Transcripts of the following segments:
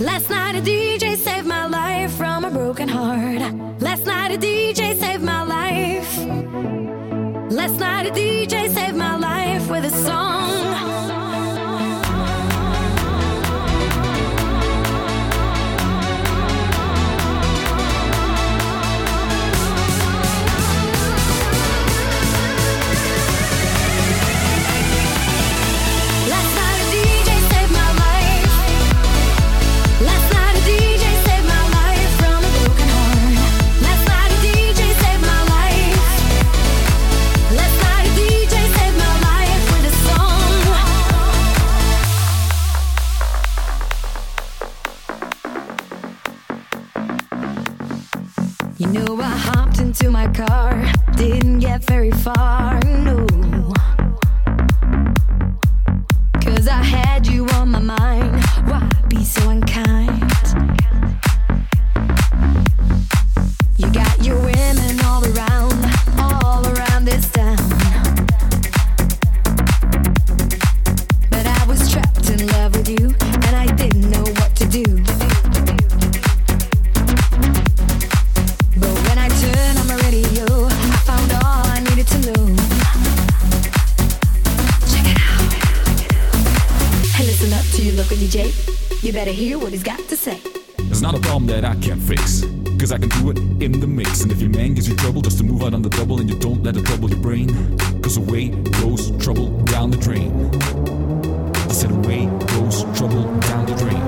Last night a DJ saved my life from a broken heart. Last night a DJ saved my life. Last night a DJ saved my life with a song. You know I hopped into my car, didn't get very far, no. 'Cause I had you on my mind, why be so unkind? You got your women all around this town. But I was trapped in love with you, and I didn't know what to do. DJ, you better hear what he's got to say. It's not a problem that I can't fix, 'cause I can do it in the mix. And if your man gives you trouble just to move out on the double, and you don't let it trouble your brain, 'cause away goes trouble down the drain. I said away goes trouble down the drain.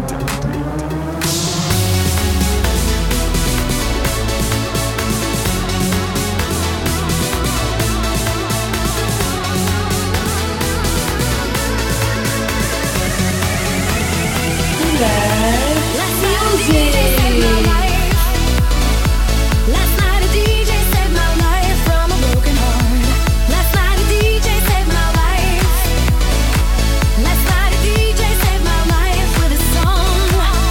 Last night a DJ saved my life from a broken heart. Last night a DJ saved my life with a song.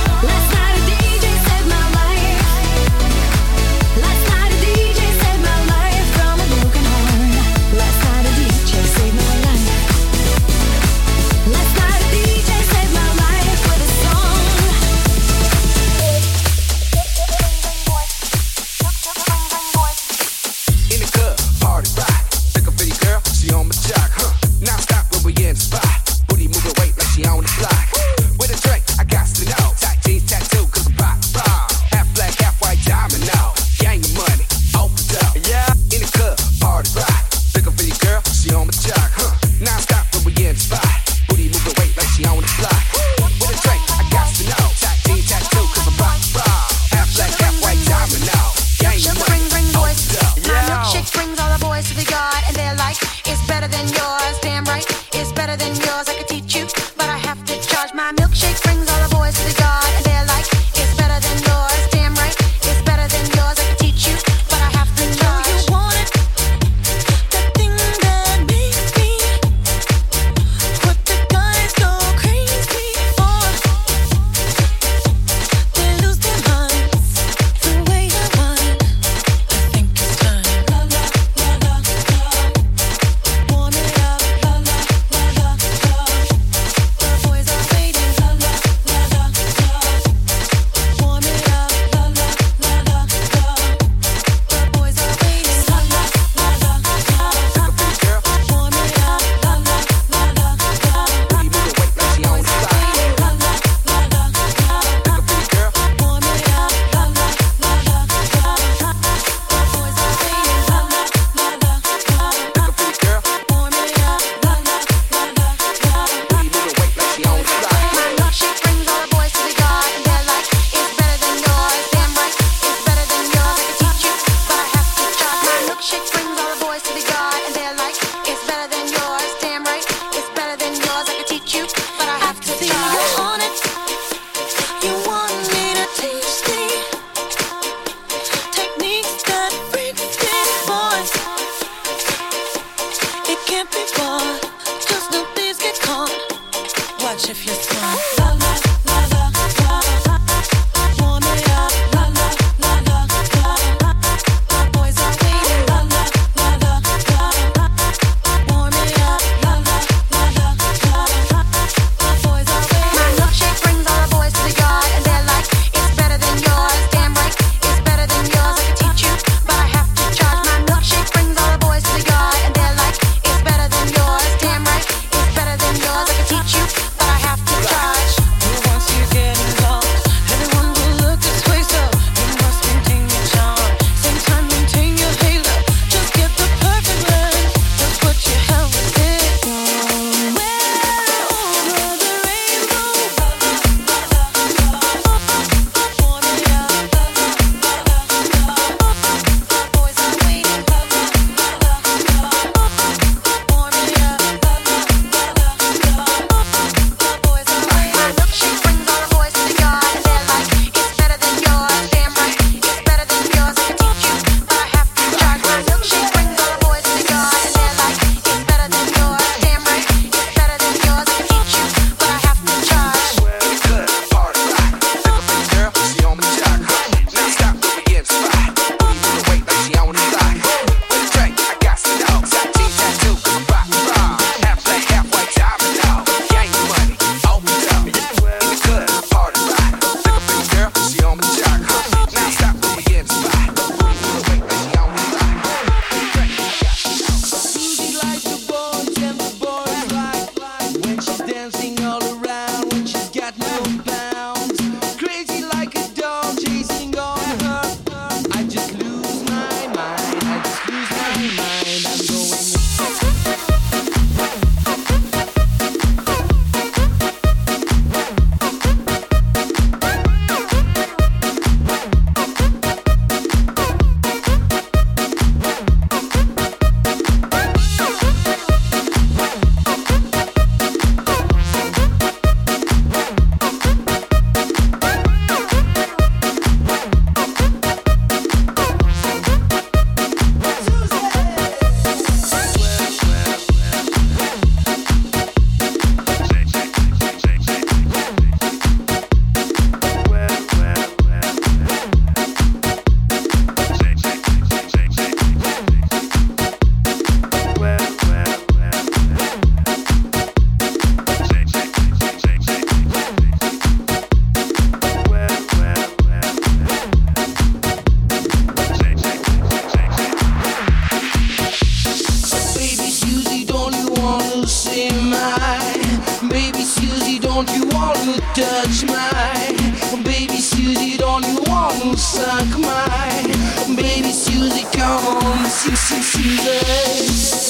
Baby Susie, don't you want to suck my baby Susie, come on, Susie.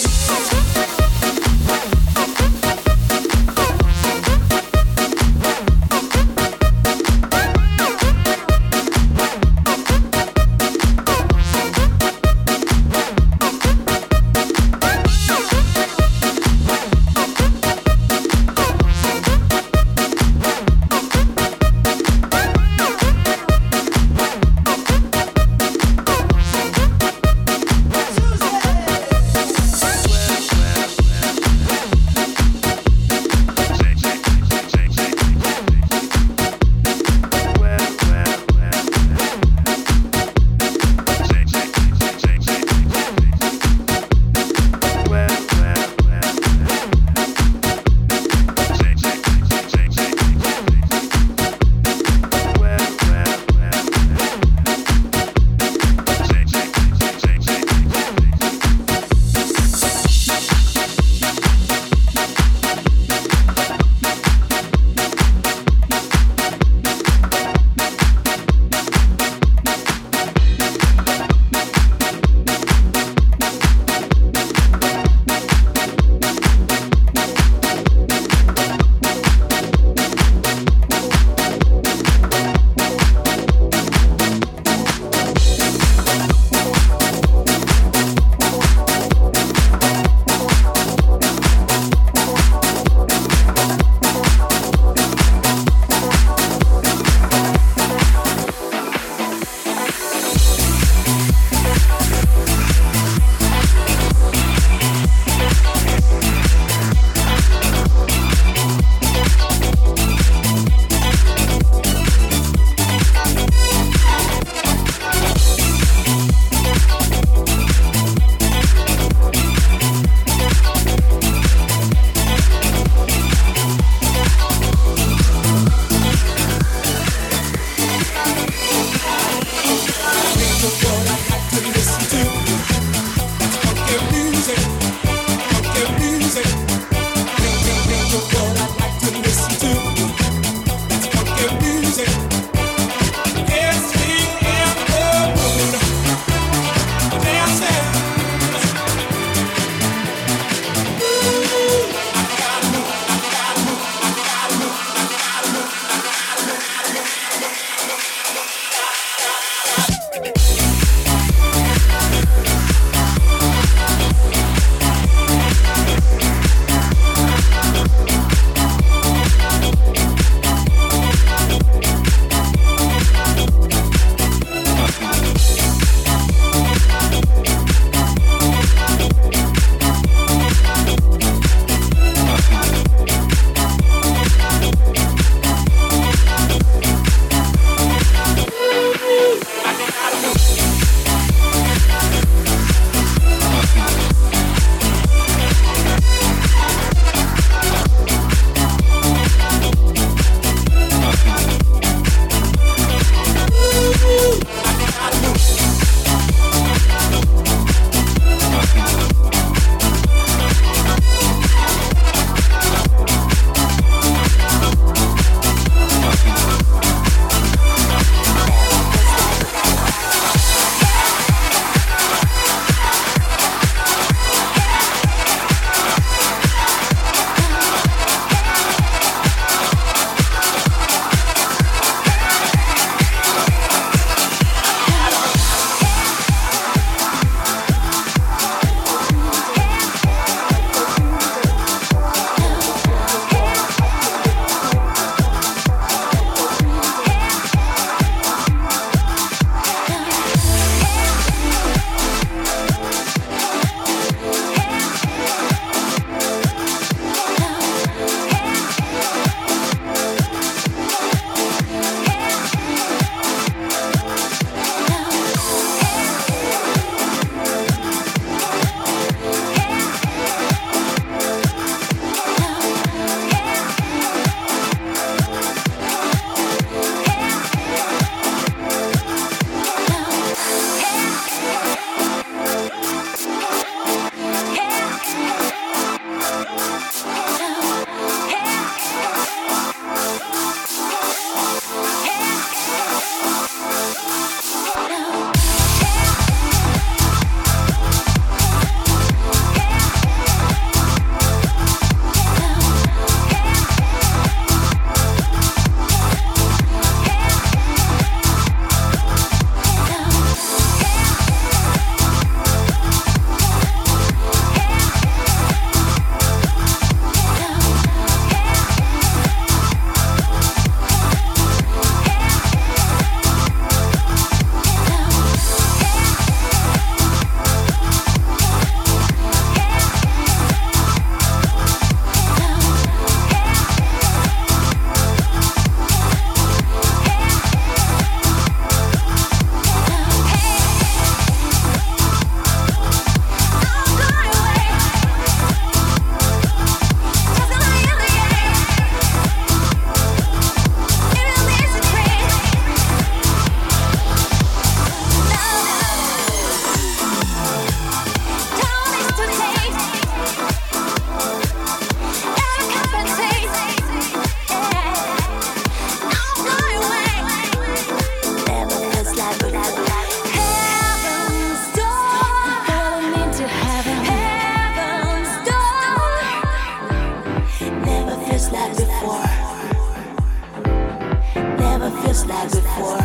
feels like before.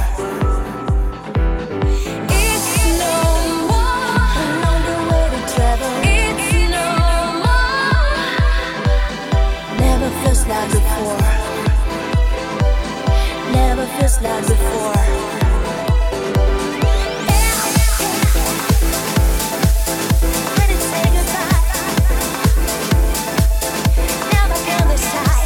It's no more A longer way to travel. It's no more Never feels like before. Never feels like before. When it's say goodbye, never feel this tight.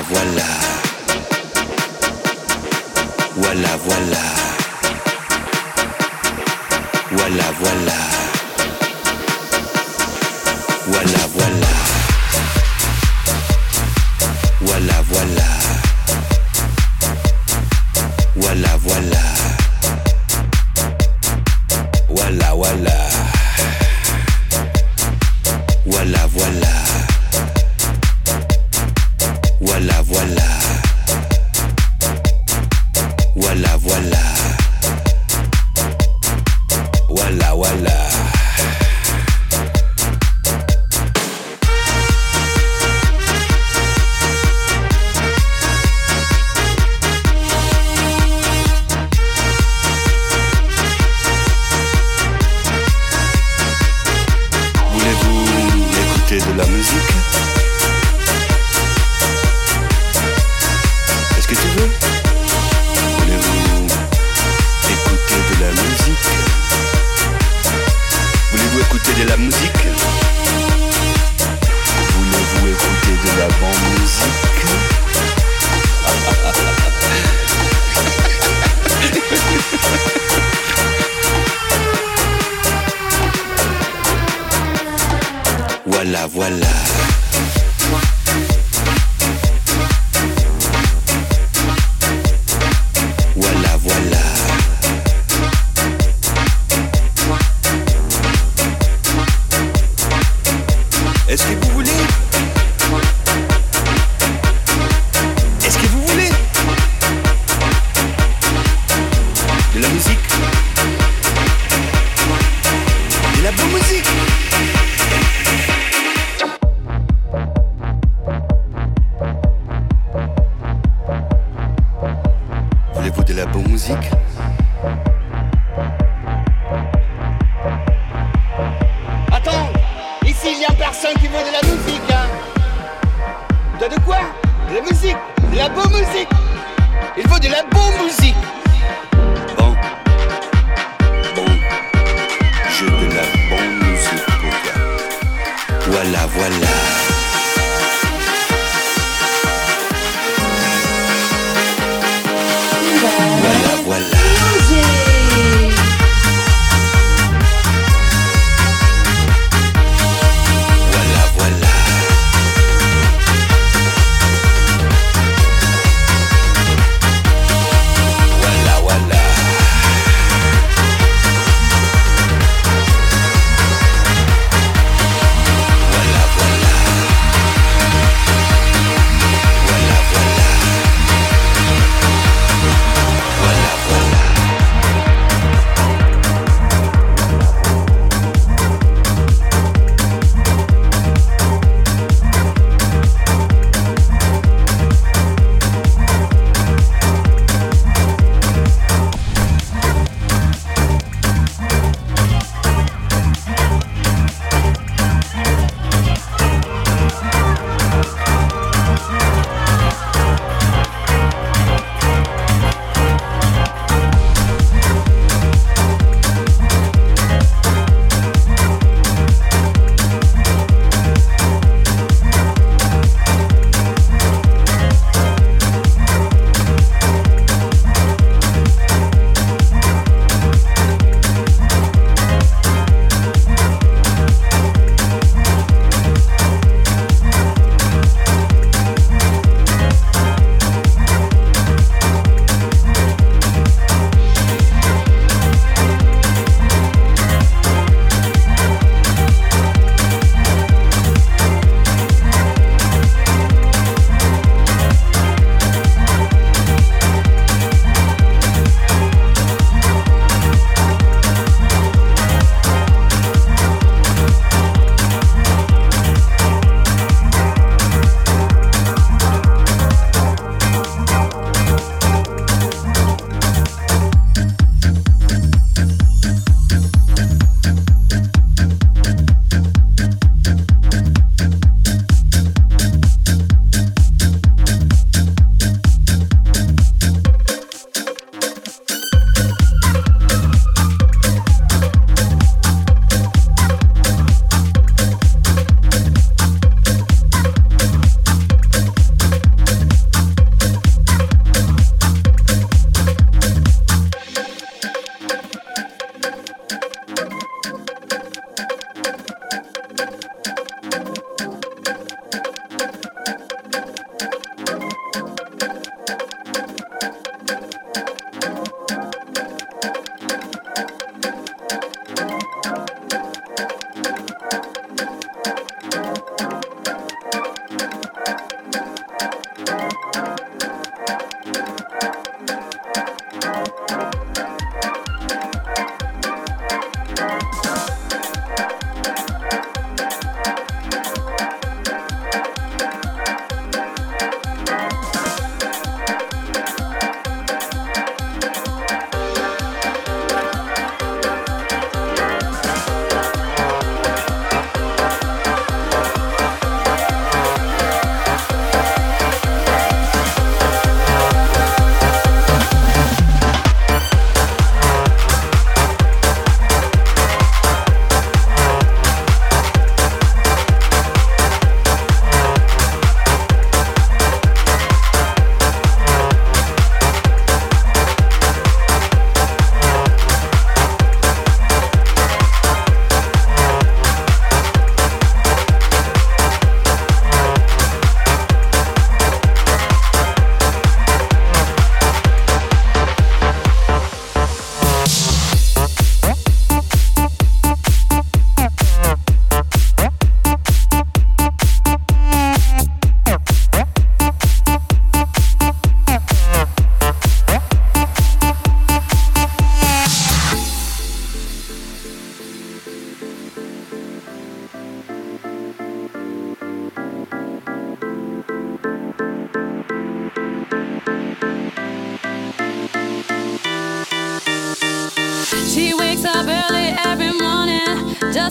voilà. Voilà, voilà. Voilà, voilà. Voilà, voilà. Voilà, voilà. Voilà, voilà. Voilà, voilà. Voilà, voilà. Voilà, voilà. Voilà, voilà. Voilà, voilà. De la musique. Est-ce que tu veux? Voulez-vous écouter de la musique? Voulez-vous écouter de la musique? Voulez-vous écouter de la bonne musique? Voilà, voilà. Voilà, voilà. Est-ce que vous voulez? Est-ce que vous voulez? De la musique? De la bonne musique? Voulez-vous de la bonne musique? Attends, ici il y a personne qui veut de la musique, hein. De quoi? De la musique, de la bonne musique. Il faut de la bonne musique. Bon, j'ai de la bonne musique pour toi. Voilà, voilà. Voilà, voilà. Voilà, voilà. Voilà, voilà. Voilà, voilà.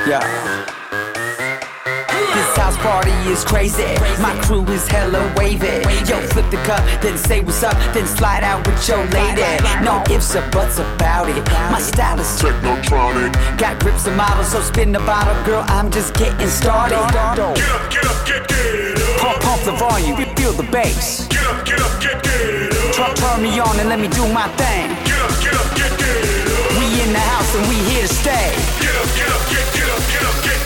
Yeah. This house party is crazy. My crew is hella wavy. Yo, flip the cup, then say what's up, then slide out with your lady. No ifs or buts about it. My style is technotronic. Got grips and models, so spin the bottle, girl. I'm just getting started. Get up, get up. Pump the volume, feel the bass. Get up, get up. Turn me on and let me do my thing. Get up, get up. We in the house and we here to stay. Get up, get up, get up, get up, get up.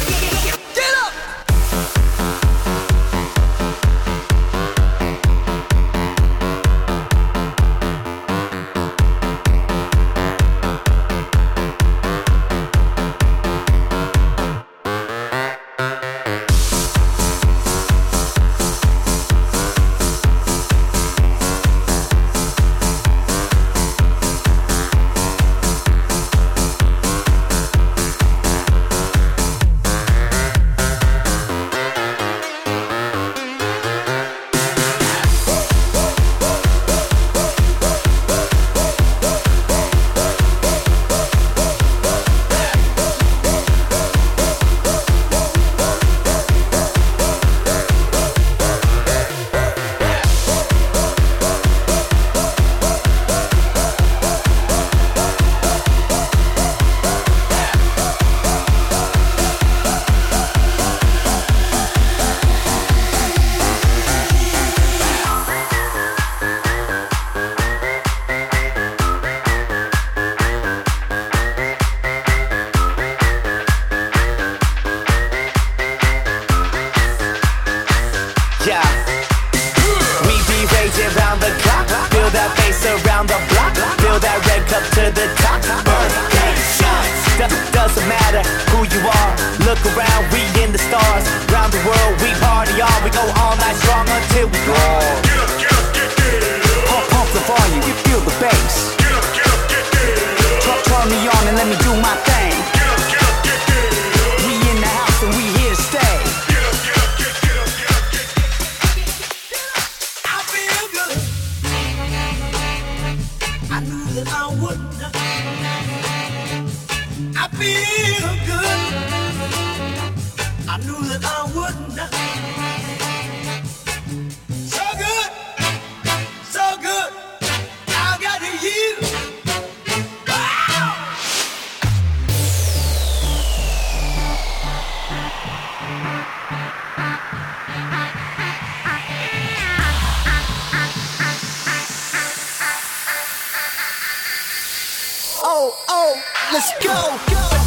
Let's go.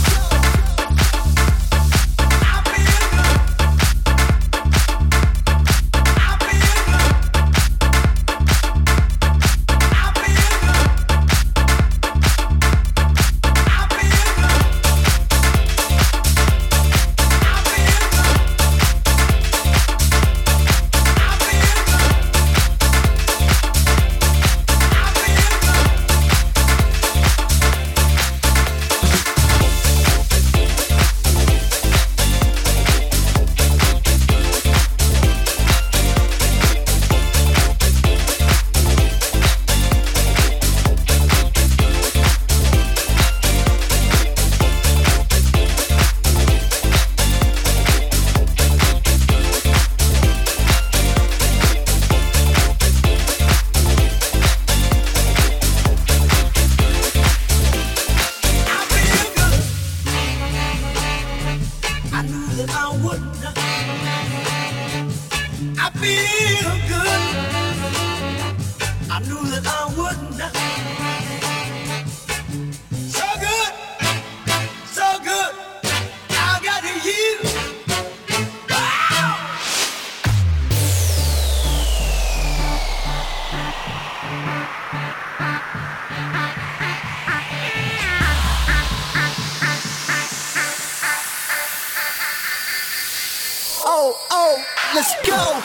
Let's go.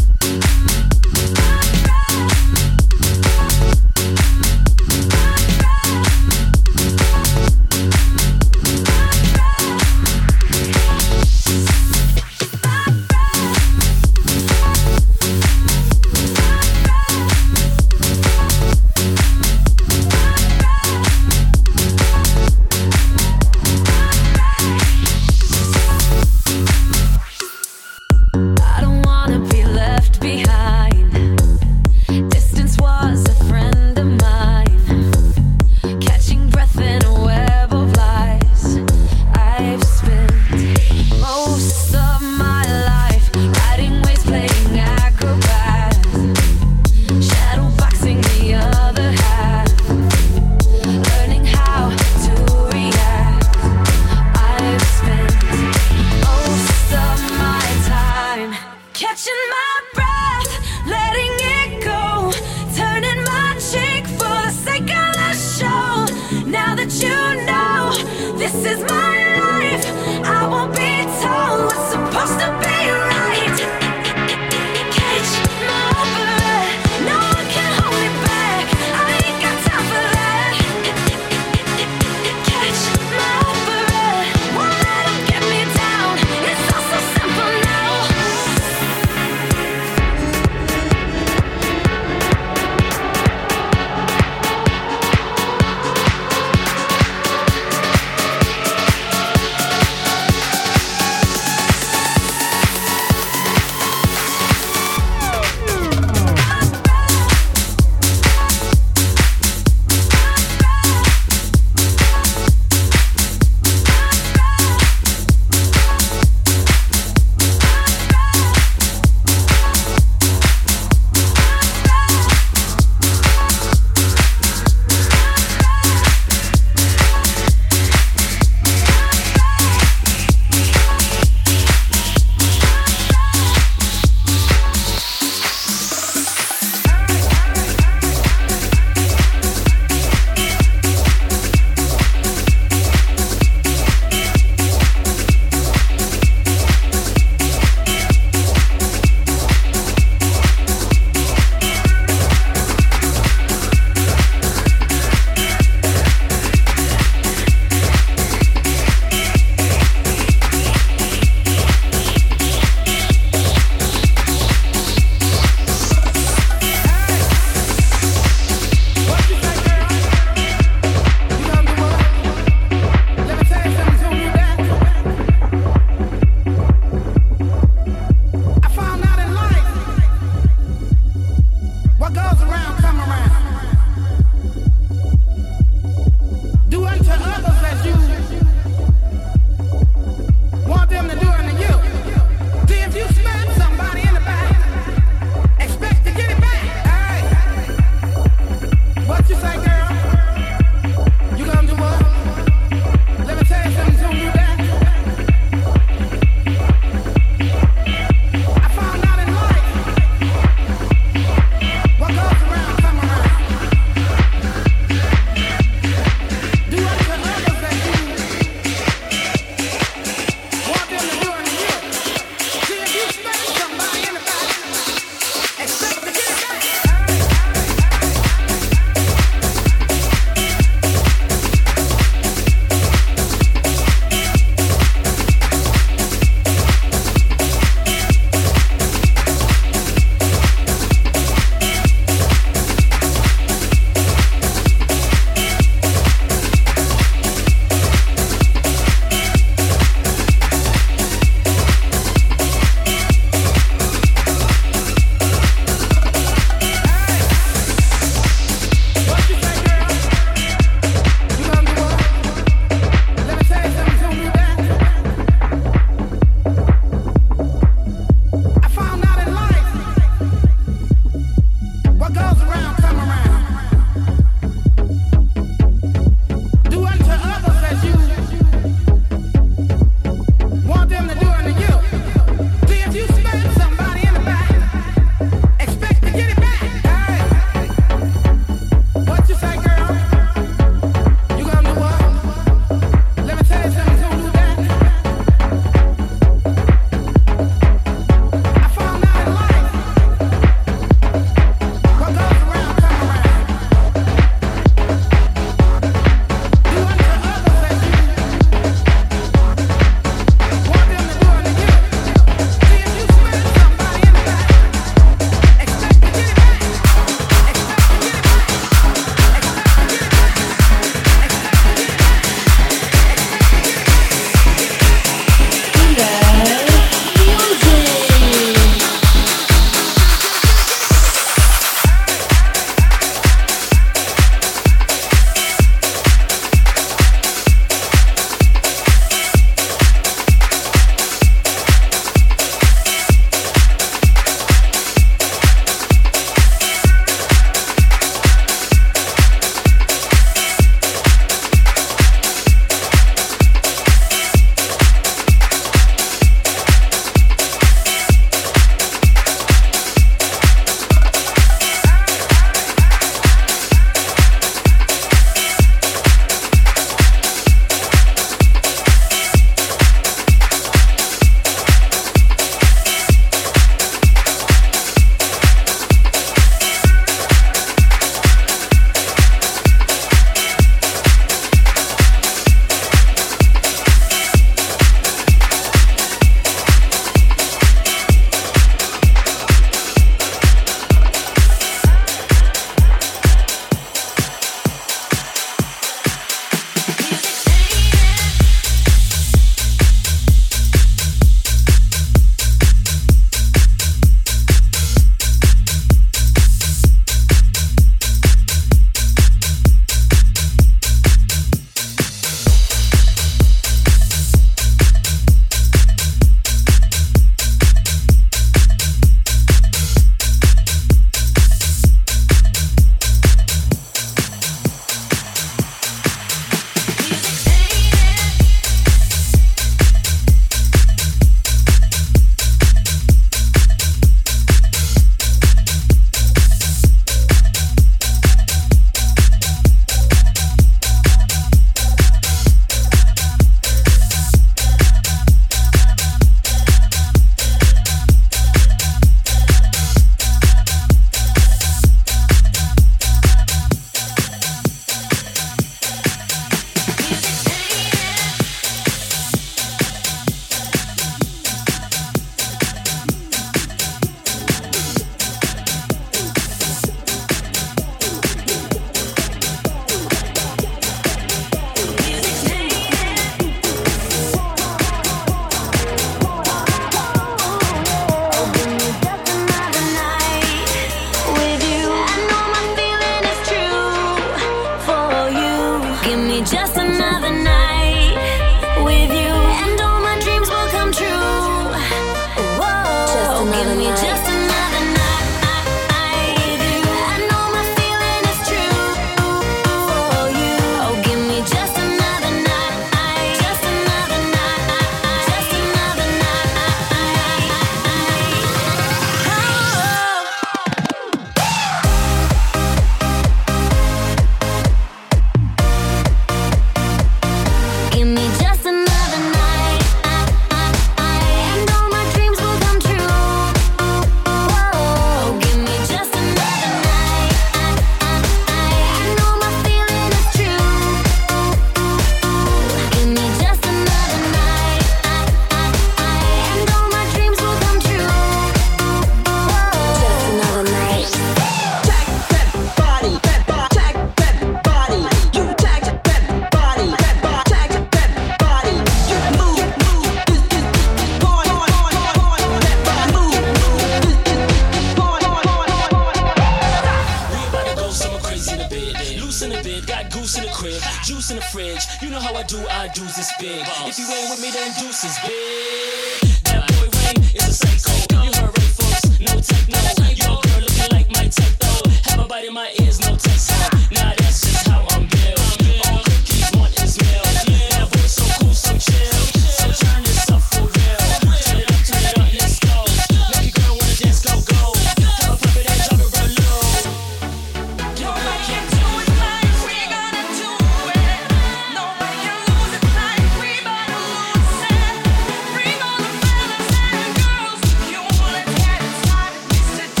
Goose in the bed, got goose in the crib, juice in the fridge. You know how I do this big. If you ain't with me, then deuce is big. That boy Wayne is a psycho. You heard right, folks, no techno. Your girl looking like my type though. Have a bite in my ears, no text. Nah, that's just how I'm built. All cookies want is milk. That boy so cool, so chill. So turn this up for real. Turn it up, let's go. Make your girl wanna dance, go, go. Have a pop it and drop it real low. Nobody can do it like we gonna do it. Nobody can lose it like we gonna lose it. Bring all the fellas and girls. You wanna get it started, Mr.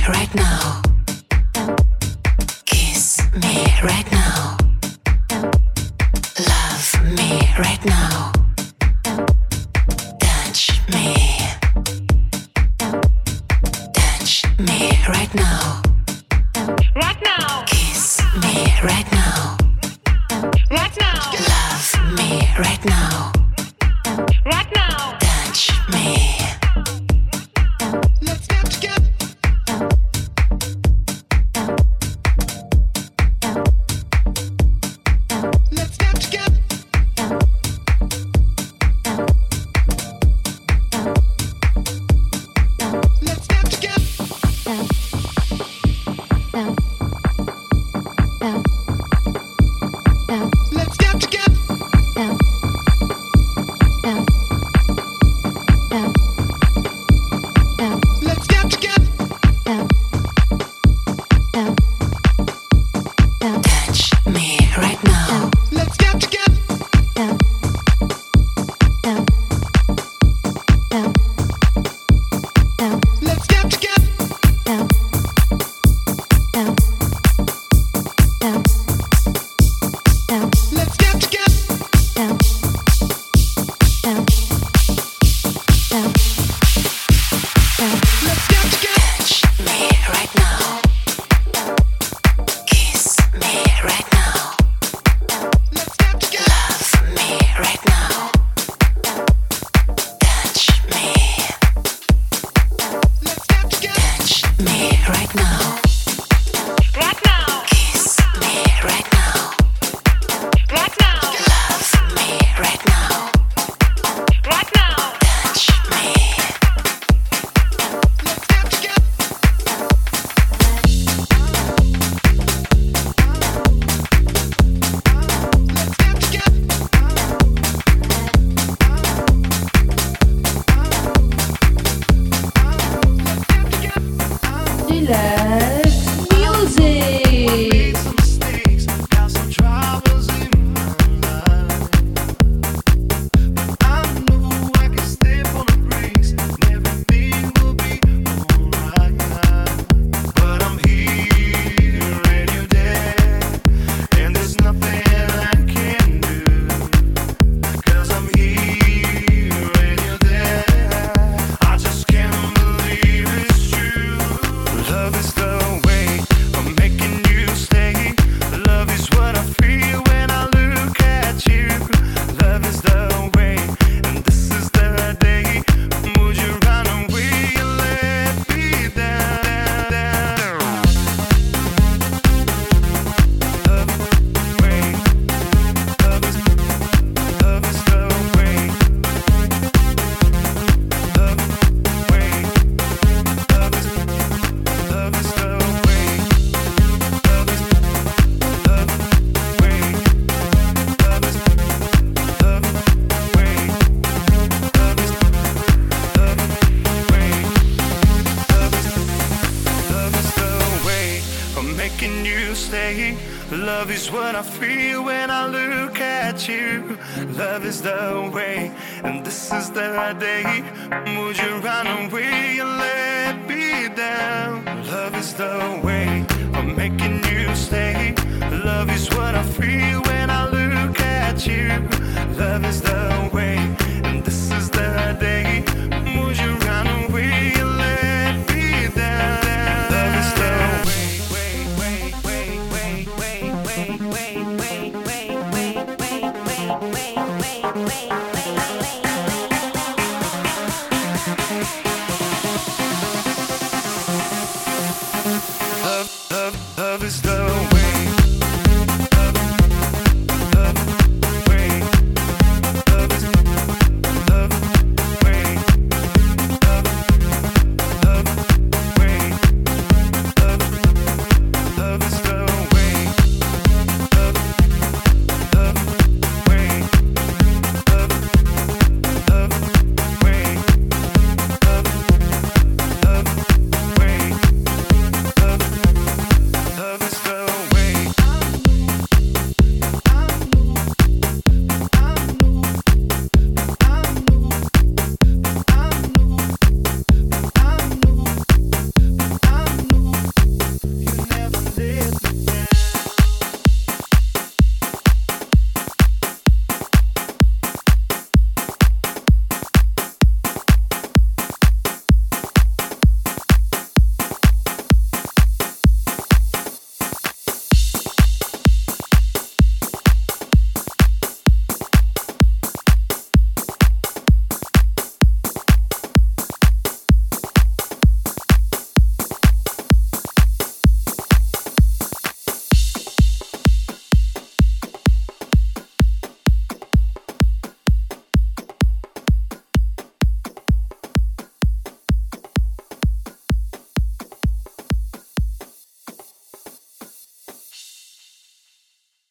right now. Kiss me right now. Love me right now. Touch me. Touch me right now. Right now. Kiss me right now. Right now. Love me right now. Right now. Touch me. Let's get together. Let's get together. Let's get together. Let's get together. Let's get together. Touch me right now. Let's get together. Let's get together. Let's get together. Let's get together. Touch me right now. Kiss me right now. Let's get together. Love me right now. Touch me. Let's get together. Touch me right now. Right now. Kiss me right now. Right now. Love me right now. Right now. Touch me. Let's get together. Let's get together. Relax music. Some mistakes, got some troubles in my life. I know I can step on the brakes, and everything will be alright. But I'm here and you're there, and there's nothing I can do. 'Cause I'm here and you're there. I just can't believe it's true. Love is the way of making you stay. Love is what I feel when I look at you. Love is the way, and this is the day. Would you run away and let me down? Love is the way. Love is the way. Love is the way. Love is the way. Love is the way. Love is the way. Love is the way of making you stay. Love is what I feel when I look at you. Love is the way, and this is the day. Would you run away and let me down? Love is the way of making you stay. Love is what I feel when I look at you. Love is the